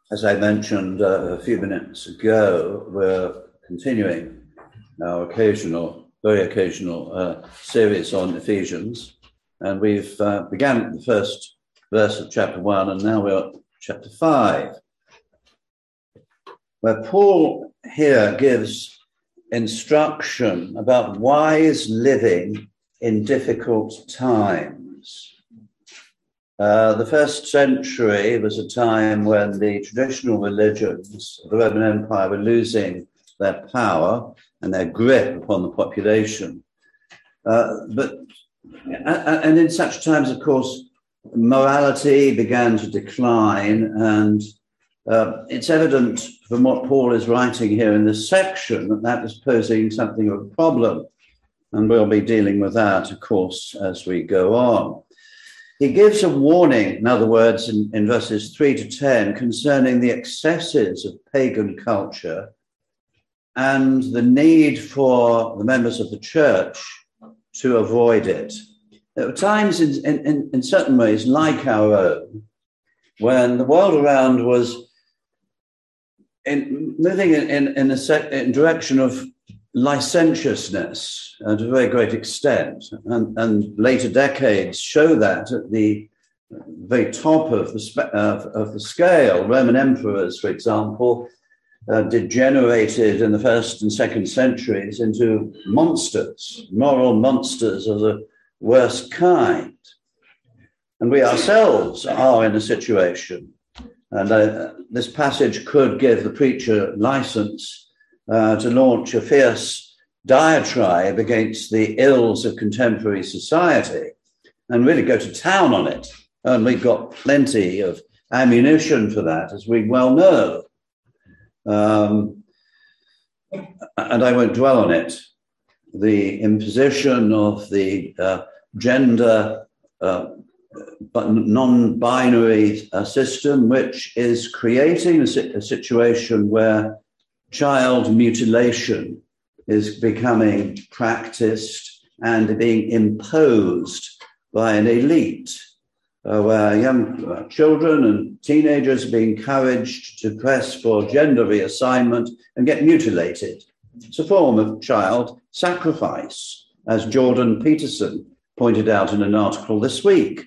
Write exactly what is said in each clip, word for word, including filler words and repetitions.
As I mentioned uh, a few minutes ago, we're continuing our occasional, very occasional uh, series on Ephesians. And we've uh, began at the first verse of chapter one, and now we're at chapter five, where Paul here gives instruction about wise living in difficult times. Uh, the first century was a time when the traditional religions of the Roman Empire were losing their power and their grip upon the population. Uh, but and in such times, of course, morality began to decline, and uh, it's evident from what Paul is writing here in this section that that is posing something of a problem, and we'll be dealing with that, of course, as we go on. He gives a warning, in other words, in, in verses three to ten, concerning the excesses of pagan culture and the need for the members of the church to avoid it. There were times, in, in, in certain ways, like our own, when the world around was in, moving in, in, in a sec, in direction of licentiousness uh, to a very great extent, and, and later decades show that at the very top of the, spe- of, of the scale. Roman emperors, for example, uh, degenerated in the first and second centuries into monsters, moral monsters of the worst kind. And we ourselves are in a situation, and uh, this passage could give the preacher license Uh, to launch a fierce diatribe against the ills of contemporary society and really go to town on it. And we've got plenty of ammunition for that, as we well know. Um, and I won't dwell on it. The imposition of the uh, gender uh, non-binary uh, system, which is creating a, si- a situation where child mutilation is becoming practiced and being imposed by an elite, uh, where young uh, children and teenagers are being encouraged to press for gender reassignment and get mutilated. It's a form of child sacrifice, as Jordan Peterson pointed out in an article this week,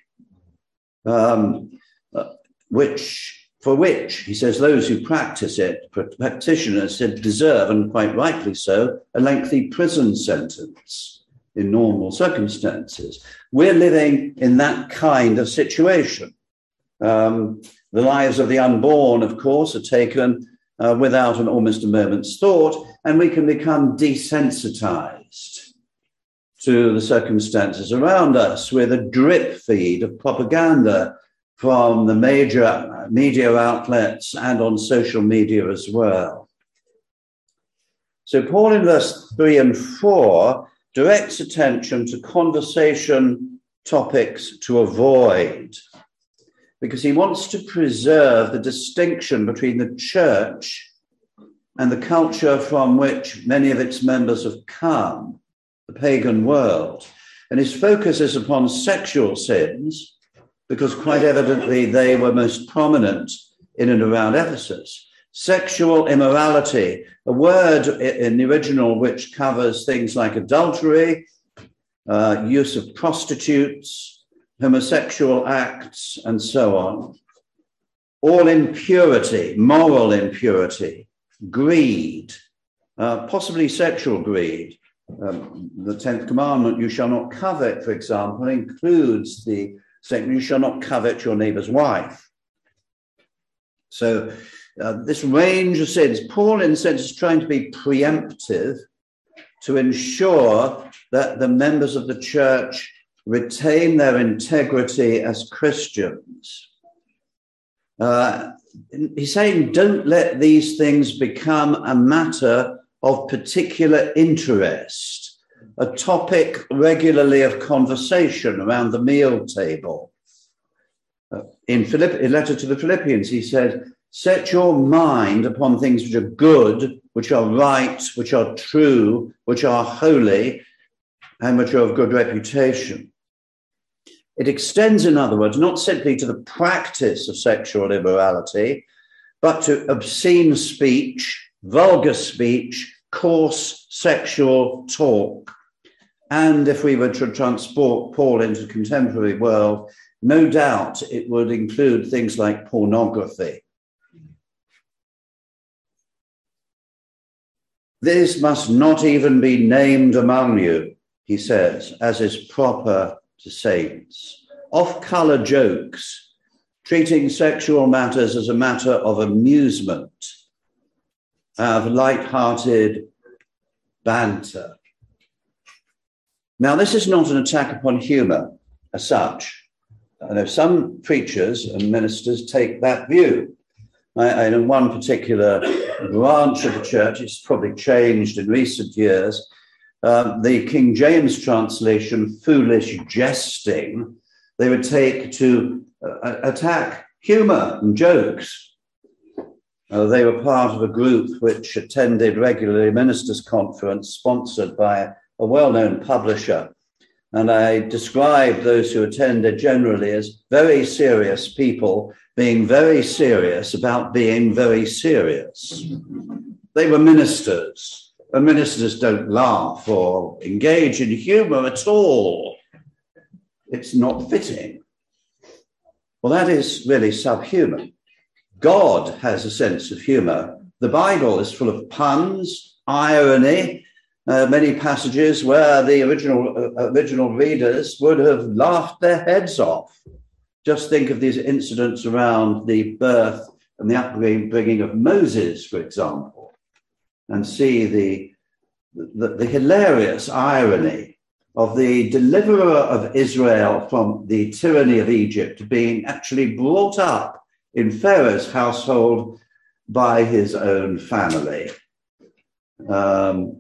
um, uh, which... for which, he says, those who practice it, practitioners, deserve, and quite rightly so, a lengthy prison sentence in normal circumstances. We're living in that kind of situation. Um, the lives of the unborn, of course, are taken uh, without an almost a moment's thought, and we can become desensitized to the circumstances around us with a drip feed of propaganda from the major media outlets and on social media as well. So Paul in verse three and four directs attention to conversation topics to avoid, because he wants to preserve the distinction between the church and the culture from which many of its members have come, the pagan world. And his focus is upon sexual sins, because quite evidently they were most prominent in and around Ephesus. Sexual immorality, a word in the original which covers things like adultery, uh, use of prostitutes, homosexual acts, and so on. All impurity, moral impurity, greed, uh, possibly sexual greed. Um, the tenth commandment, you shall not covet, for example, includes the saying you shall not covet your neighbor's wife. So uh, this range of sins, Paul in a sense is trying to be preemptive to ensure that the members of the church retain their integrity as Christians. Uh, he's saying don't let these things become a matter of particular interest, a topic regularly of conversation around the meal table. Uh, in Philipp- a letter to the Philippians, he said, set your mind upon things which are good, which are right, which are true, which are holy, and which are of good reputation. It extends, in other words, not simply to the practice of sexual immorality, but to obscene speech, vulgar speech, coarse sexual talk. And if we were to transport Paul into the contemporary world, no doubt it would include things like pornography. This must not even be named among you, he says, as is proper to saints. Off-color jokes, treating sexual matters as a matter of amusement, of light-hearted banter. Now, this is not an attack upon humour as such. I know some preachers and ministers take that view. I, I know one particular branch of the church, it's probably changed in recent years, uh, the King James translation, foolish jesting, they would take to uh, attack humour and jokes. Uh, they were part of a group which attended regularly a ministers' conference sponsored by a well-known publisher. And I described those who attended generally as very serious people being very serious about being very serious. They were ministers, and ministers don't laugh or engage in humour at all. It's not fitting. Well, that is really subhuman. God has a sense of humour. The Bible is full of puns, irony, uh, many passages where the original, uh, original readers would have laughed their heads off. Just think of these incidents around the birth and the upbringing of Moses, for example, and see the, the, the hilarious irony of the deliverer of Israel from the tyranny of Egypt being actually brought up in Pharaoh's household by his own family. Um,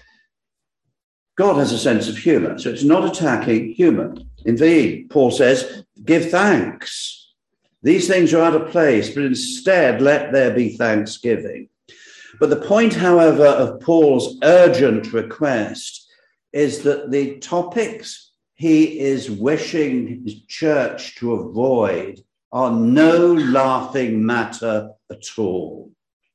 God has a sense of humour, so it's not attacking humour. Indeed, Paul says, give thanks. These things are out of place, but instead let there be thanksgiving. But the point, however, of Paul's urgent request is that the topics he is wishing his church to avoid are no laughing matter at all.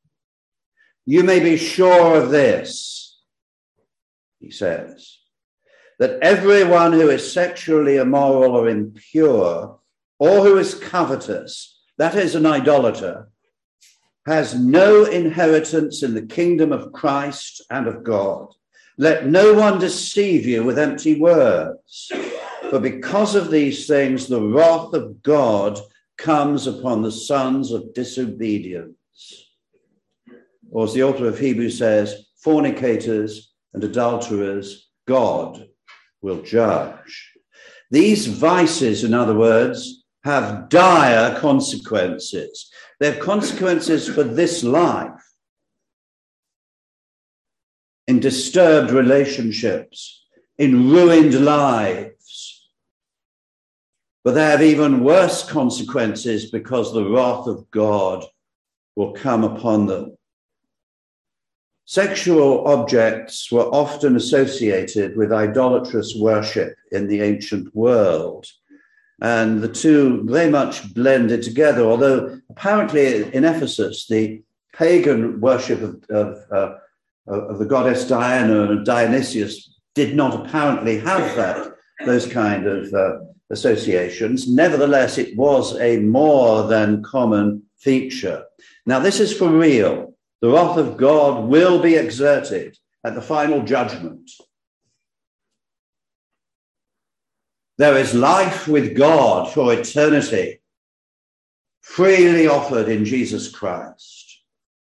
You may be sure of this, he says, that everyone who is sexually immoral or impure, or who is covetous, that is an idolater, has no inheritance in the kingdom of Christ and of God. Let no one deceive you with empty words, for because of these things, the wrath of God comes upon the sons of disobedience. Or as the author of Hebrews says, fornicators and adulterers, God will judge. These vices, in other words, have dire consequences. They have consequences for this life, in disturbed relationships, in ruined lives. But they have even worse consequences because the wrath of God will come upon them. Sexual objects were often associated with idolatrous worship in the ancient world. And the two very much blended together, although apparently in Ephesus, the pagan worship of, of, uh, of the goddess Diana and Dionysius did not apparently have that, those kind of uh, associations. Nevertheless, it was a more than common feature. Now, this is for real. The wrath of God will be exerted at the final judgment. There is life with God for eternity, freely offered in Jesus Christ.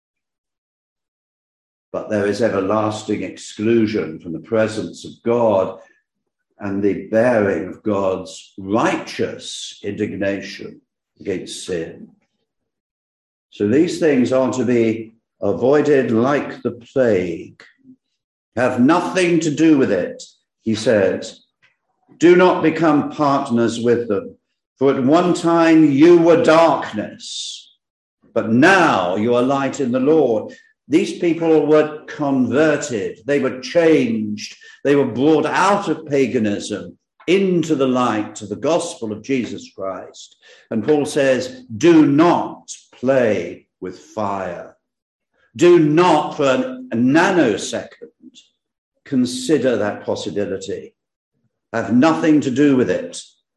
But there is everlasting exclusion from the presence of God and the bearing of God's righteous indignation against sin. So these things are to be avoided like the plague. Have nothing to do with it, he says. Do not become partners with them. For at one time you were darkness, but now you are light in the Lord. These people were converted. They were changed. They were brought out of paganism into the light of the gospel of Jesus Christ. And Paul says, do not play with fire. Do not for an, a nanosecond consider that possibility. Have nothing to do with it.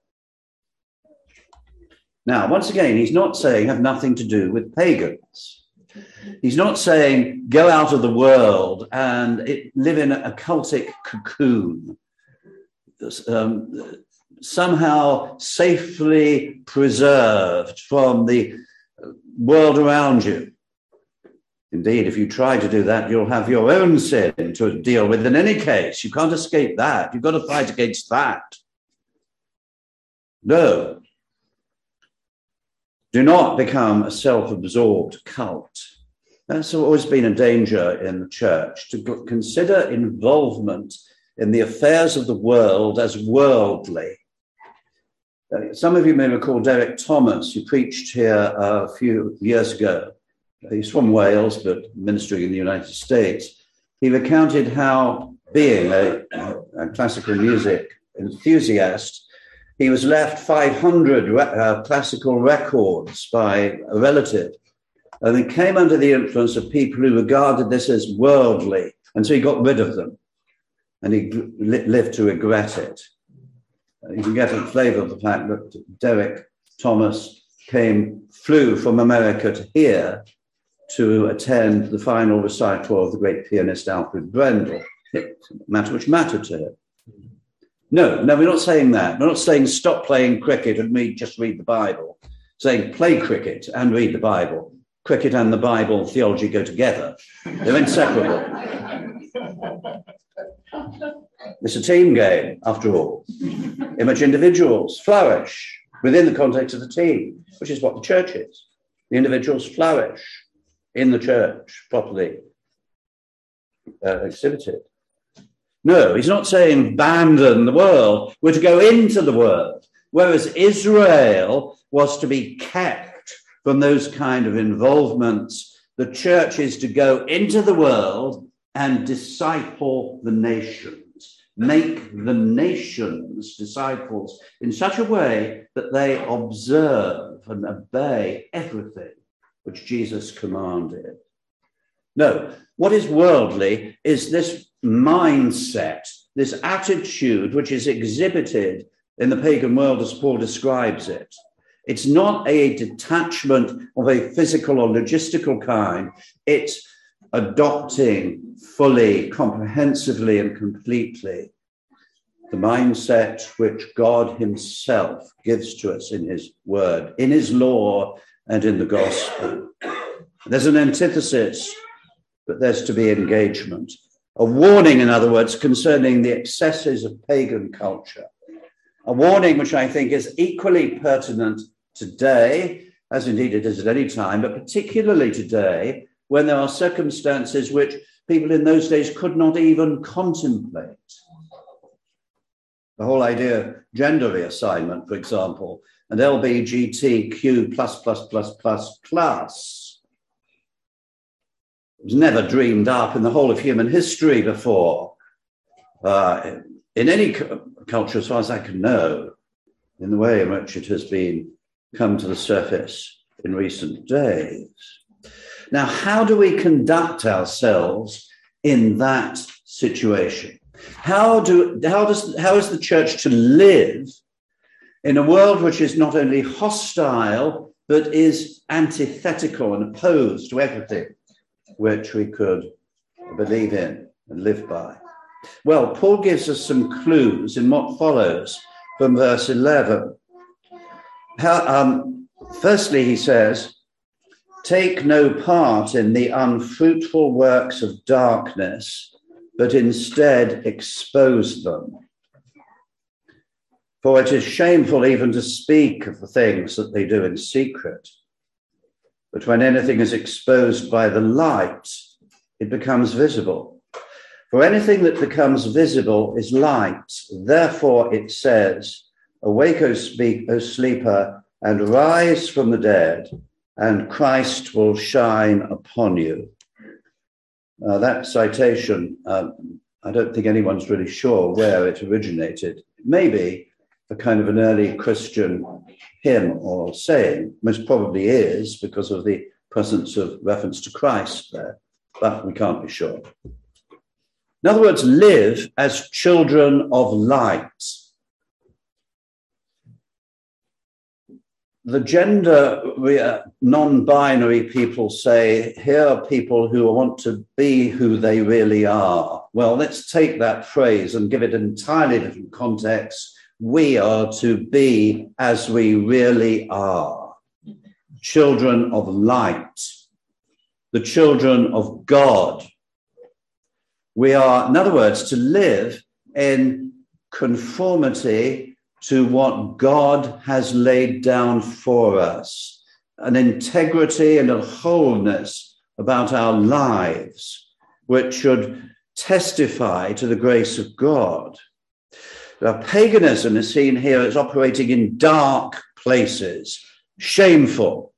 Now, once again, he's not saying have nothing to do with pagans. He's not saying go out of the world and it, live in a cultic cocoon, um, somehow safely preserved from the world around you. Indeed, if you try to do that, you'll have your own sin to deal with in any case. You can't escape that. You've got to fight against that. No. Do not become a self-absorbed cult. That's always been a danger in the church, to consider involvement in the affairs of the world as worldly. Some of you may recall Derek Thomas, who preached here a few years ago. He's from Wales, but ministering in the United States. He recounted how, being a, a classical music enthusiast, he was left five hundred re- uh, classical records by a relative, and he came under the influence of people who regarded this as worldly, and so he got rid of them, and he li- lived to regret it. You can get a flavour of the fact that Derek Thomas came, flew from America to here to attend the final recital of the great pianist Alfred Brendel, matter which mattered to him. No, no, we're not saying that. We're not saying stop playing cricket and read, just read the Bible. Saying play cricket and read the Bible. Cricket and the Bible and theology go together. They're inseparable. It's a team game, after all, in which individuals flourish within the context of the team, which is what the church is. The individuals flourish in the church, properly uh, exhibited. No, he's not saying abandon the world. We're to go into the world, whereas Israel was to be kept from those kind of involvements. The church is to go into the world and disciple the nations, make the nations disciples in such a way that they observe and obey everything which Jesus commanded. No, what is worldly is this mindset, this attitude which is exhibited in the pagan world as Paul describes it. It's not a detachment of a physical or logistical kind. It's adopting fully, comprehensively, and completely the mindset which God himself gives to us in his word, in his law, and in the gospel. There's an antithesis, but there's to be engagement. A warning, in other words, concerning the excesses of pagan culture. A warning which I think is equally pertinent today, as indeed it is at any time, but particularly today, when there are circumstances which people in those days could not even contemplate. The whole idea of gender reassignment, for example, and L G B T Q plus, plus, plus, plus, plus. It was never dreamed up in the whole of human history before, uh, in any cu- culture, as far as I can know, in the way in which it has been come to the surface in recent days. Now, how do we conduct ourselves in that situation? How do how does how is the church to live in a world which is not only hostile but is antithetical and opposed to everything which we could believe in and live by? Well, Paul gives us some clues in what follows from verse eleven. How, um, firstly, he says, take no part in the unfruitful works of darkness, but instead expose them. For it is shameful even to speak of the things that they do in secret. But when anything is exposed by the light, it becomes visible. For anything that becomes visible is light. Therefore it says, awake, O, speak, O sleeper, and rise from the dead, and Christ will shine upon you. Uh, that citation, um, I don't think anyone's really sure where it originated. Maybe a kind of an early Christian hymn or saying, most probably is, because of the presence of reference to Christ there, but we can't be sure. In other words, live as children of light. The gender non-binary people say, here are people who want to be who they really are. Well, let's take that phrase and give it an entirely different context. We are to be as we really are. Children of light. The children of God. We are, in other words, to live in conformity to what God has laid down for us, an integrity and a wholeness about our lives, which should testify to the grace of God. Now, paganism is seen here as operating in dark places, shameful.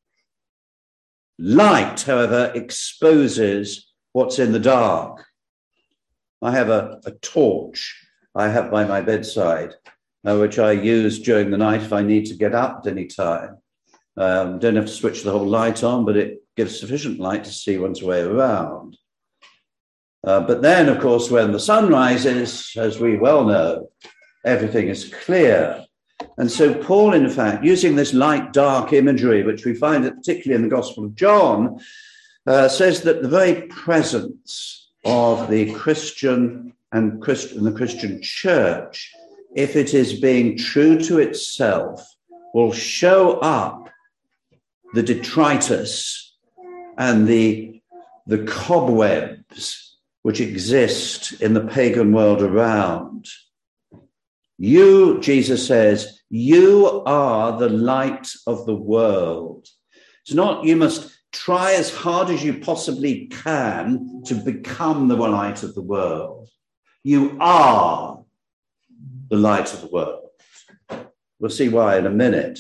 Light, however, exposes what's in the dark. I have a, a torch I have by my bedside, Uh, which I use during the night if I need to get up at any time. Um, don't have to switch the whole light on, but it gives sufficient light to see one's way around. Uh, but then, of course, when the sun rises, as we well know, everything is clear. And so Paul, in fact, using this light-dark imagery, which we find particularly in the Gospel of John, uh, says that the very presence of the Christian and Christ- the Christian church, if it is being true to itself, will show up the detritus and the, the cobwebs which exist in the pagan world around. You, Jesus says, you are the light of the world. It's not you must try as hard as you possibly can to become the light of the world. You are the light of the world. We'll see why in a minute.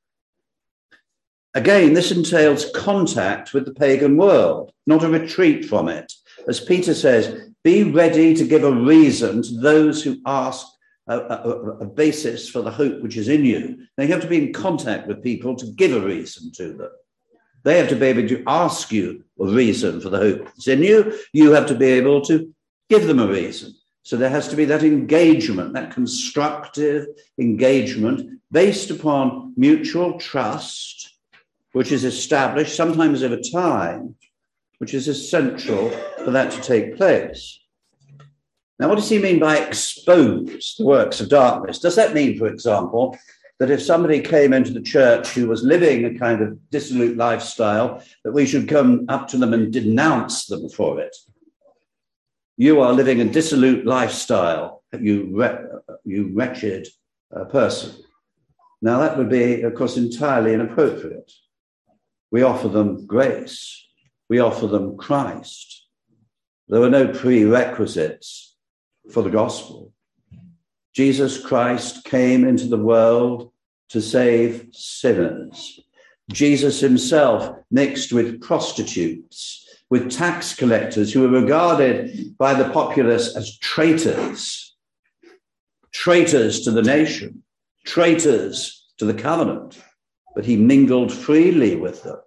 Again, this entails contact with the pagan world, not a retreat from it. As Peter says, be ready to give a reason to those who ask a, a, a basis for the hope which is in you. Now, you have to be in contact with people to give a reason to them. They have to be able to ask you a reason for the hope that's in you. You have to be able to give them a reason. So there has to be that engagement, that constructive engagement based upon mutual trust, which is established sometimes over time, which is essential for that to take place. Now, what does he mean by expose the works of darkness? Does that mean, for example, that if somebody came into the church who was living a kind of dissolute lifestyle, that we should come up to them and denounce them for it? You are living a dissolute lifestyle, you, re- you wretched uh, person. Now, that would be, of course, entirely inappropriate. We offer them grace. We offer them Christ. There are no prerequisites for the gospel. Jesus Christ came into the world to save sinners. Jesus himself mixed with prostitutes, with tax collectors who were regarded by the populace as traitors, traitors to the nation, traitors to the covenant, but he mingled freely with them.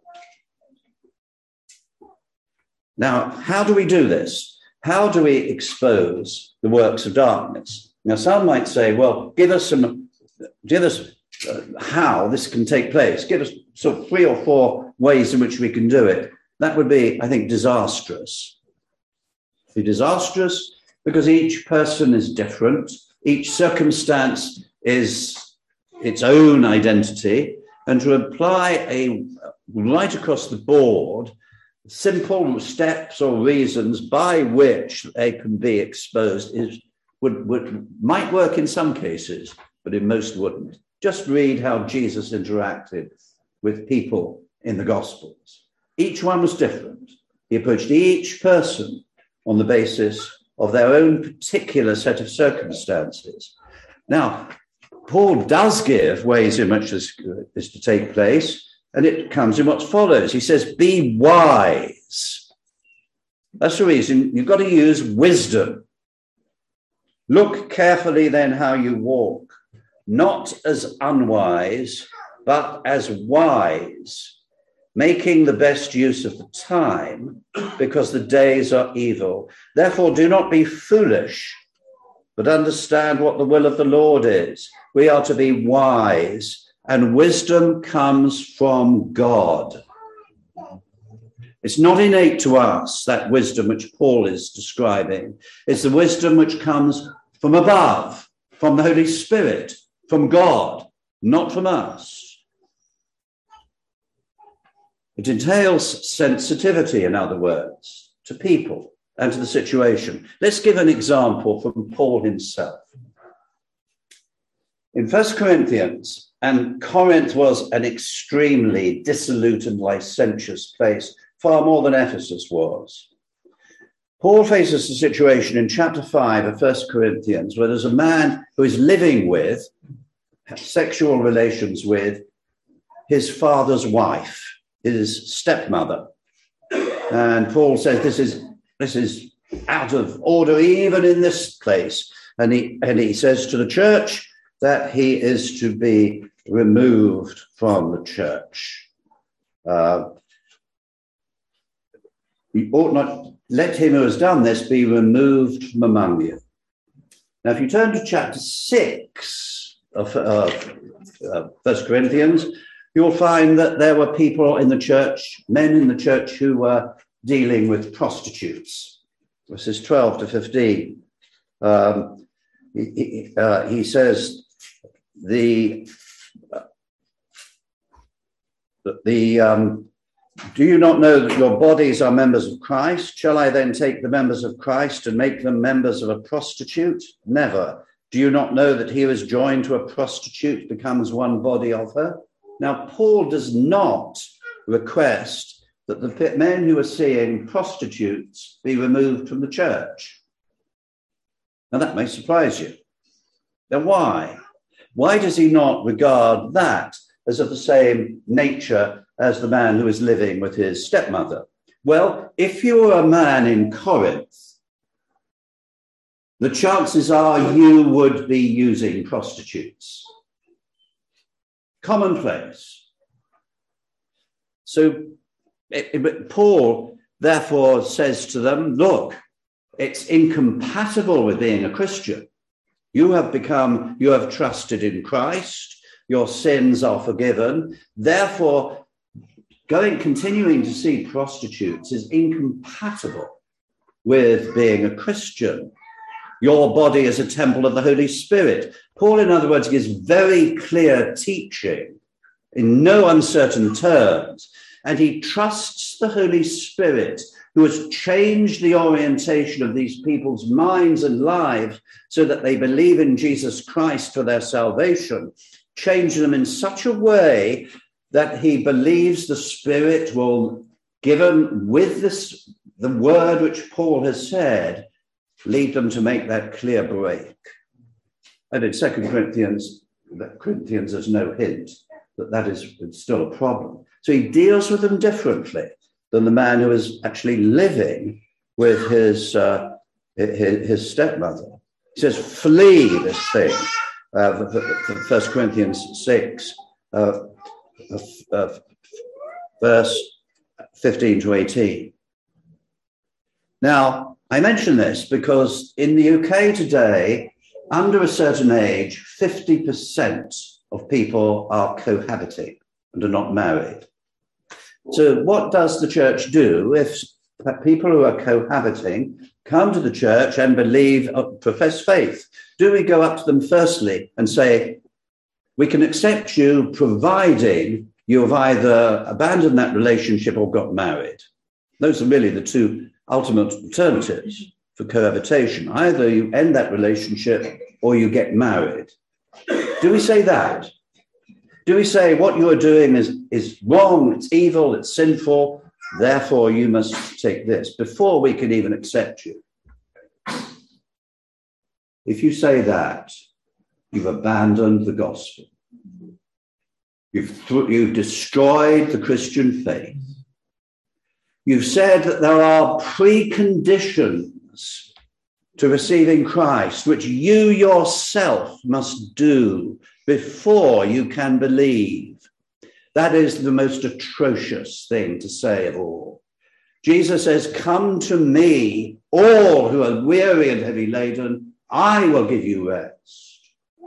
Now, how do we do this? How do we expose the works of darkness? Now, some might say, well, give us some, give us uh, how this can take place. Give us sort of three or four ways in which we can do it. That would be, I think, disastrous. Be disastrous because each person is different. Each circumstance is its own identity. And to apply a right across the board, simple steps or reasons by which they can be exposed is would, would might work in some cases, but in most wouldn't. Just read how Jesus interacted with people in the Gospels. Each one was different. He approached each person on the basis of their own particular set of circumstances. Now, Paul does give ways in which this is to take place, and it comes in what follows. He says, be wise. That's the reason you've got to use wisdom. Look carefully then how you walk, not as unwise, but as wise, making the best use of the time, because the days are evil. Therefore, do not be foolish, but understand what the will of the Lord is. We are to be wise, and wisdom comes from God. It's not innate to us, that wisdom which Paul is describing. It's the wisdom which comes from above, from the Holy Spirit, from God, not from us. It entails sensitivity, in other words, to people and to the situation. Let's give an example from Paul himself. In First Corinthians, and Corinth was an extremely dissolute and licentious place, far more than Ephesus was. Paul faces a situation in chapter five of First Corinthians where there's a man who is living with, sexual relations with, his father's wife, his stepmother. And Paul says this is this is out of order even in this place. And he and he says to the church that he is to be removed from the church. Uh, you ought not let him who has done this be removed from among you. Now, if you turn to chapter six of uh, uh, First Corinthians, you'll find that there were people in the church, men in the church, who were dealing with prostitutes. Verses twelve to fifteen. Um, he, uh, he says, the, uh, the um, do you not know that your bodies are members of Christ? Shall I then take the members of Christ and make them members of a prostitute? Never. Do you not know that he who is joined to a prostitute becomes one body of her? Now, Paul does not request that the men who are seeing prostitutes be removed from the church. Now, that may surprise you. Now, why? Why does he not regard that as of the same nature as the man who is living with his stepmother? Well, if you were a man in Corinth, the chances are you would be using prostitutes. Commonplace. So it, it, Paul therefore says to them, look, it's incompatible with being a Christian. You have become, you have trusted in Christ, your sins are forgiven. Therefore, going, continuing to see prostitutes is incompatible with being a Christian. Your body is a temple of the Holy Spirit. Paul, in other words, gives very clear teaching in no uncertain terms, and he trusts the Holy Spirit, who has changed the orientation of these people's minds and lives so that they believe in Jesus Christ for their salvation, change them in such a way that he believes the Spirit will, given with this, the word which Paul has said, lead them to make that clear break. And in Second Corinthians, that Corinthians there's no hint that that is still a problem. So he deals with them differently than the man who is actually living with his, uh, his, his stepmother. He says, flee this thing. Uh, First Corinthians six, uh, uh, verse fifteen to eighteen. Now, I mention this because in the U K today, under a certain age, fifty percent of people are cohabiting and are not married. So what does the church do if people who are cohabiting come to the church and believe, uh, profess faith? Do we go up to them firstly and say, we can accept you providing you have either abandoned that relationship or got married? Those are really the two ultimate alternatives for cohabitation. Either you end that relationship or you get married. Do we say that? Do we say what you are doing is, is wrong, it's evil, it's sinful, therefore you must take this, before we can even accept you? If you say that, you've abandoned the gospel. You've, th- you've destroyed the Christian faith. You've said that there are preconditions to receiving Christ, which you yourself must do before you can believe. That is the most atrocious thing to say of all. Jesus says, come to me, all who are weary and heavy laden, I will give you rest.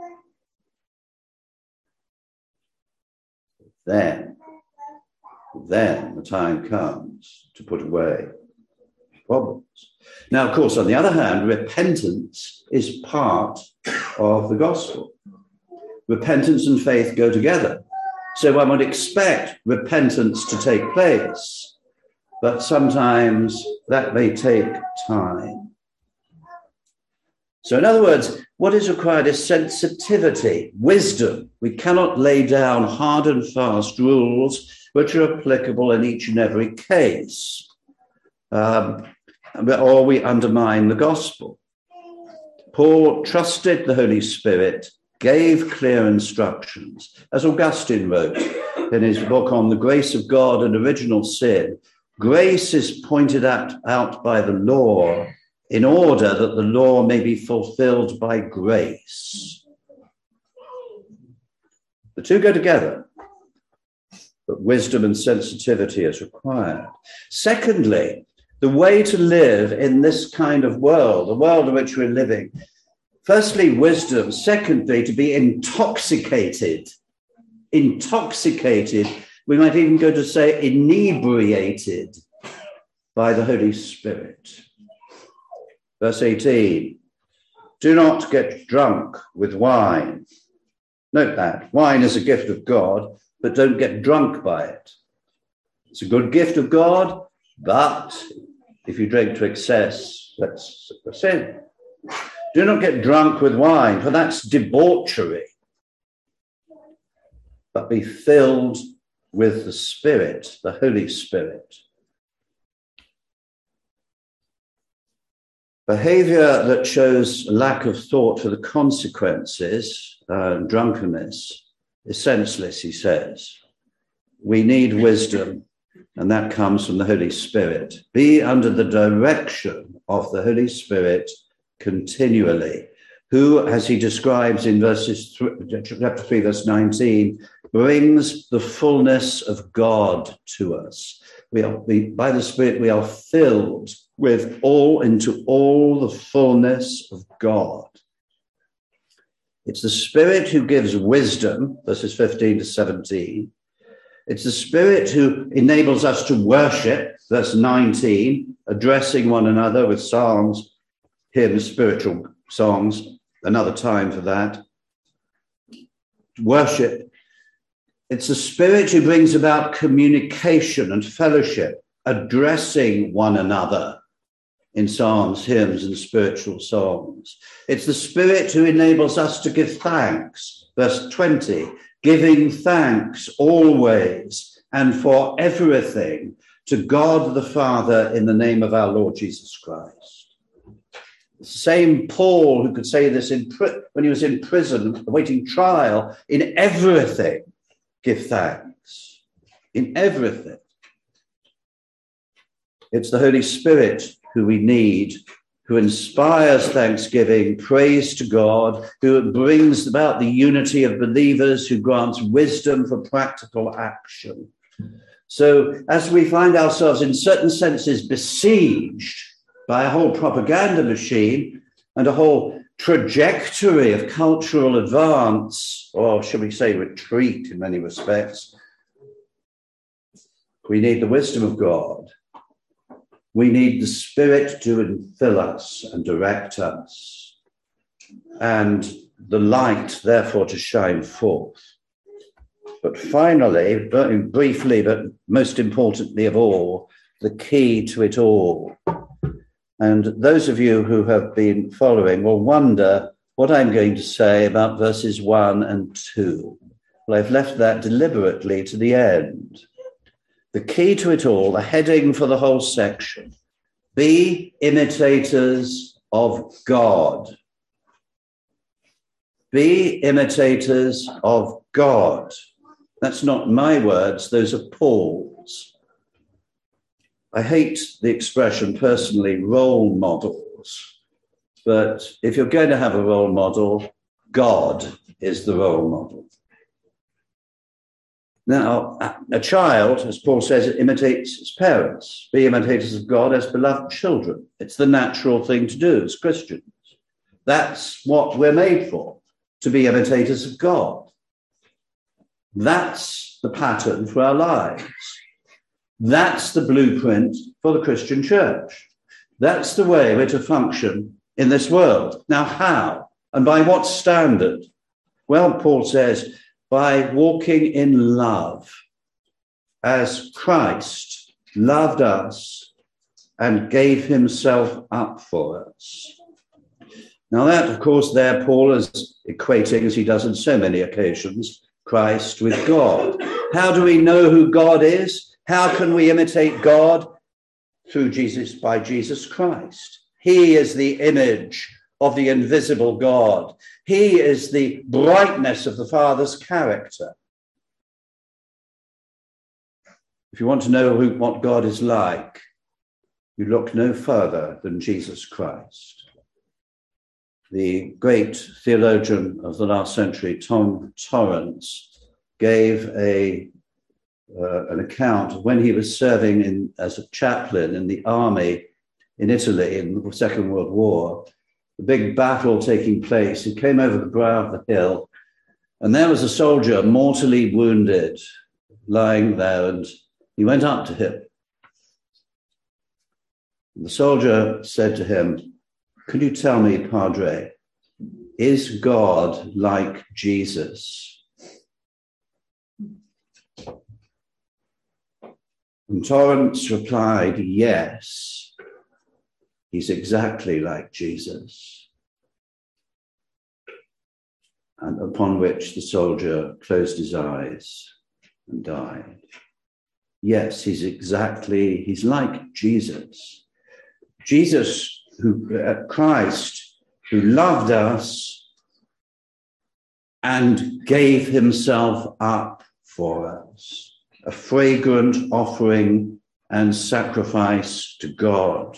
Then, then the time comes to put away problems. Now, of course, on the other hand, repentance is part of the gospel. Repentance and faith go together. So one would expect repentance to take place, but sometimes that may take time. So in other words, what is required is sensitivity, wisdom. We cannot lay down hard and fast rules which are applicable in each and every case, um, or we undermine the gospel. Paul trusted the Holy Spirit, gave clear instructions. As Augustine wrote in his book on the grace of God and original sin, grace is pointed out, out by the law in order that the law may be fulfilled by grace. The two go together, but wisdom and sensitivity is required. Secondly, the way to live in this kind of world, the world in which we're living, firstly, wisdom. Secondly, to be intoxicated. Intoxicated, we might even go to say inebriated by the Holy Spirit. Verse eighteen, do not get drunk with wine. Note that. Wine is a gift of God, but don't get drunk by it. It's a good gift of God, but if you drink to excess, that's a sin. Do not get drunk with wine, for that's debauchery, but be filled with the Spirit, the Holy Spirit. Behavior that shows lack of thought for the consequences, uh, drunkenness, is senseless, he says. We need wisdom, and that comes from the Holy Spirit. Be under the direction of the Holy Spirit continually, who, as he describes in verses th- chapter three, verse nineteen, brings the fullness of God to us. We are, we, by the Spirit, we are filled with all into all the fullness of God. It's the Spirit who gives wisdom, verses fifteen to seventeen. It's the Spirit who enables us to worship, verse nineteen, addressing one another with psalms, hymns, spiritual songs, another time for that. Worship. It's the Spirit who brings about communication and fellowship, addressing one another in psalms, hymns, and spiritual songs. It's the Spirit who enables us to give thanks. Verse twenty, giving thanks always and for everything to God the Father in the name of our Lord Jesus Christ. The same Paul who could say this in pri- when he was in prison, awaiting trial, in everything, give thanks. In everything. It's the Holy Spirit who we need, who inspires thanksgiving, praise to God, who brings about the unity of believers, who grants wisdom for practical action. So as we find ourselves in certain senses besieged by a whole propaganda machine and a whole trajectory of cultural advance, or shall we say retreat in many respects, we need the wisdom of God. We need the Spirit to fill us and direct us, and the light, therefore, to shine forth. But finally, very briefly, but most importantly of all, the key to it all. And those of you who have been following will wonder what I'm going to say about verses one and two. Well, I've left that deliberately to the end. The key to it all, the heading for the whole section: be imitators of God. Be imitators of God. That's not my words, those are Paul's. I hate the expression, personally, role models. But if you're going to have a role model, God is the role model. Now, a child, as Paul says, imitates its parents. Be imitators of God as beloved children. It's the natural thing to do as Christians. That's what we're made for, to be imitators of God. That's the pattern for our lives. That's the blueprint for the Christian church. That's the way we're to function in this world. Now, how? And by what standard? Well, Paul says, by walking in love, as Christ loved us and gave himself up for us. Now that, of course, there Paul is equating, as he does on so many occasions, Christ with God. How do we know who God is? How can we imitate God? Through Jesus, by Jesus Christ. He is the image of the invisible God. He is the brightness of the Father's character. If you want to know who, what God is like, you look no further than Jesus Christ. The great theologian of the last century, Tom Torrance, gave a uh, an account of when he was serving in, as a chaplain in the army in Italy in the Second World War. The big battle taking place. He came over the brow of the hill, and there was a soldier mortally wounded, lying there, and he went up to him. The soldier said to him, "Could you tell me, Padre, is God like Jesus?" And Torrance replied, "Yes, he's exactly like Jesus." And upon which the soldier closed his eyes and died. Yes, he's exactly, he's like Jesus. Jesus, who uh, Christ, who loved us and gave himself up for us, a fragrant offering and sacrifice to God.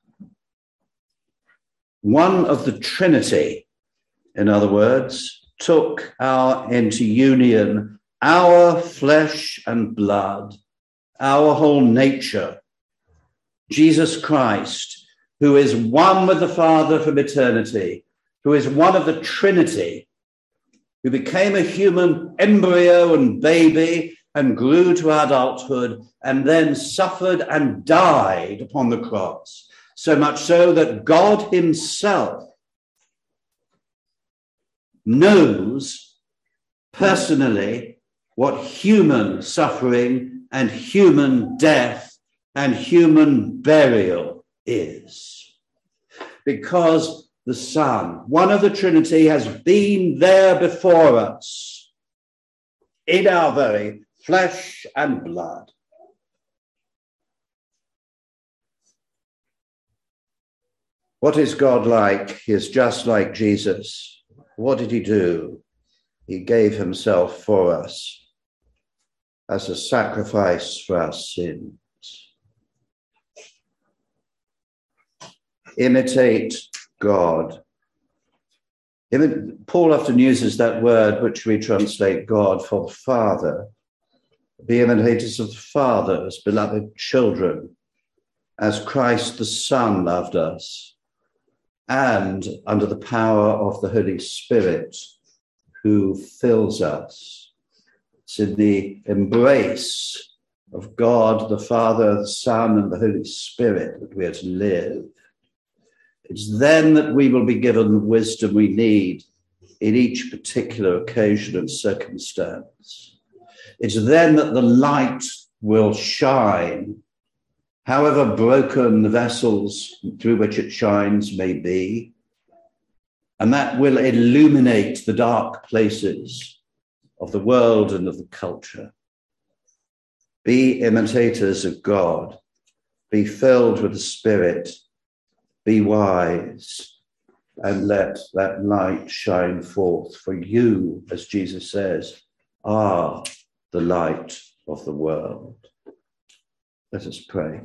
One of the Trinity, in other words, took our into union, our flesh and blood, our whole nature. Jesus Christ, who is one with the Father from eternity, who is one of the Trinity, who became a human embryo and baby and grew to adulthood and then suffered and died upon the cross. So much so that God himself knows personally what human suffering and human death and human burial is. Because the Son, one of the Trinity, has been there before us in our very flesh and blood. What is God like? He is just like Jesus. What did he do? He gave himself for us as a sacrifice for our sins. Imitate God. Paul often uses that word, which we translate God, for the Father. Be imitators of the Father as beloved children, as Christ the Son loved us, and under the power of the Holy Spirit who fills us. It's in the embrace of God, the Father, the Son, and the Holy Spirit that we are to live. It's then that we will be given the wisdom we need in each particular occasion and circumstance. It's then that the light will shine, however broken the vessels through which it shines may be, and that will illuminate the dark places of the world and of the culture. Be imitators of God. Be filled with the Spirit. Be wise, and let that light shine forth. For you, as Jesus says, are the light of the world. Let us pray.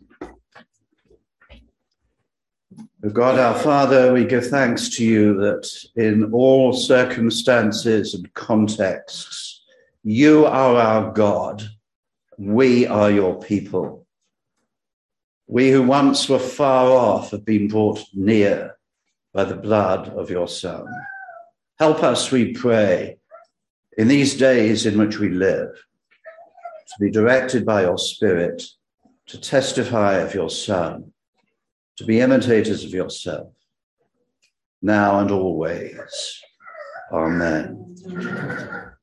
O God, our Father, we give thanks to you that in all circumstances and contexts, You are our God. We are your people. We who once were far off have been brought near by the blood of your Son. Help us, we pray, in these days in which we live, to be directed by your Spirit, to testify of your Son, to be imitators of yourself, now and always. Amen.